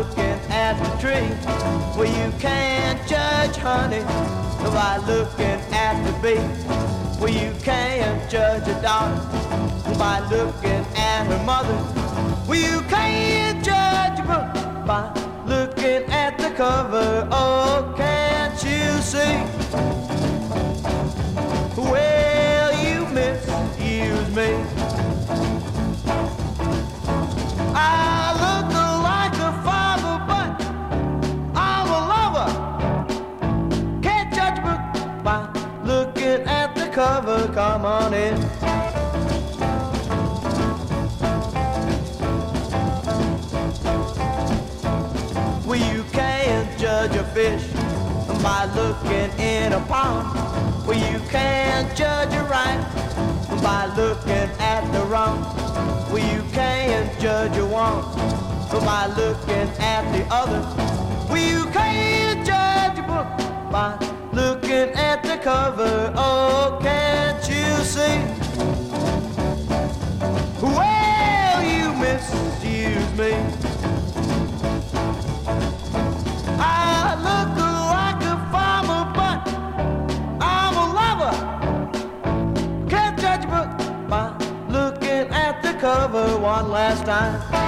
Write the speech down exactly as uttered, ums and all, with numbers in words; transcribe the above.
looking at the tree. Well, you can't judge honey by looking at the bee. Well, you can't judge a daughter by looking at her mother. Well, you can't judge a book by looking at the cover. Oh, can't you see? Well, you misuse me. I look like a father, but I'm a lover. Can't judge a book by looking at the cover. Come on in. Well, you can't judge a fish by looking in a pond. Well, you can't judge a right by looking at the wrong. Well, you can't judge a one by looking at the other. Well, you can't judge a book by looking at the cover. Oh, can't you see? Well, you misuse me. I look like a farmer, but I'm a lover. Can't judge a book by looking at the cover one last time.